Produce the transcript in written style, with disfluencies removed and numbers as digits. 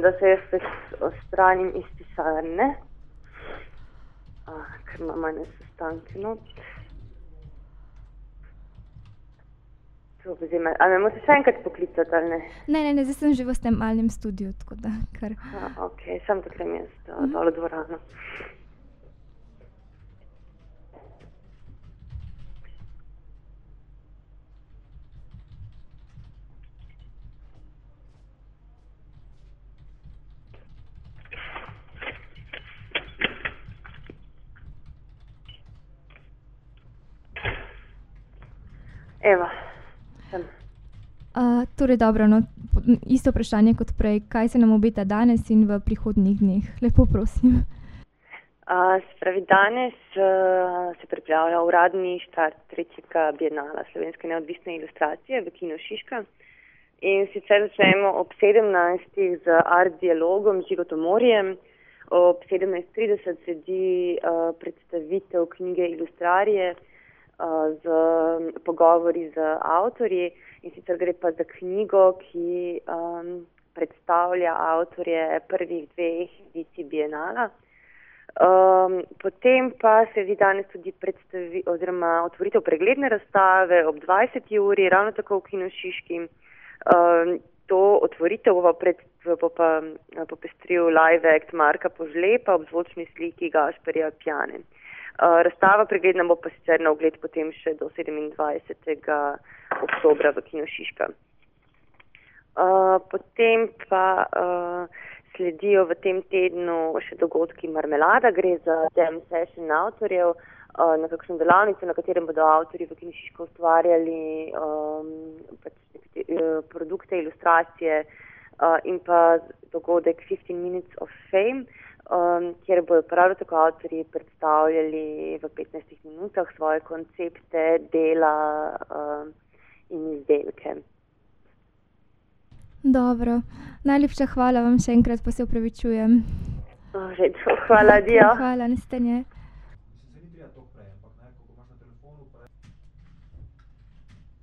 da se jaz odstranim iz pisarne, ker imam ene sestanke not. A me morate še enkrat poklicati, ali ne? Ne, zdaj sem že v snemalnem studiu, tako da kar... Ok, sem da grem jaz dol v dvorano. Evo, sem. Torej dobro, no, isto vprašanje kot prej. Kaj se nam obeta danes in v prihodnjih dneh? Lepo prosim. Danes se pripravlja uradni štart tretjega bienala slovenske neodvisne ilustracije v Kinu Šiška. In sicer začnemo ob 17. z art dialogom z Žigotom Morjem. Ob 17:30 sledi predstavitev knjige Ilustrarije z pogovori z avtorji, in sicer gre pa za knjigo, ki predstavlja avtorje prvih 2 edicij bienala. Potem pa sledi danes tudi otvoritev pregledne razstave ob 20. uri, ravno tako v Kinu Šiški. To otvoritev bo pa popestril live act Marka Požlepa ob zvočni sliki Gašperja Pjane. Razstava pregledna bo pa sicer na ogled potem še do 27. oktobra v Kinu Šiška. Potem pa sledijo v tem tednu še dogodki Marmelada, gre za jam session avtorjev, na kakšno delavnico, na katerem bodo avtorji v Kinu Šiška ustvarjali produkte, ilustracije in pa dogodek 15 Minutes of Fame, kjer bodo prav tako avtorji predstavljali v 15 minutah svoje koncepte, dela in izdelke. Dobro. Najlepša hvala vam še enkrat, pa se opravičujem. Hvala, adijo. Hvala, nasvidenje.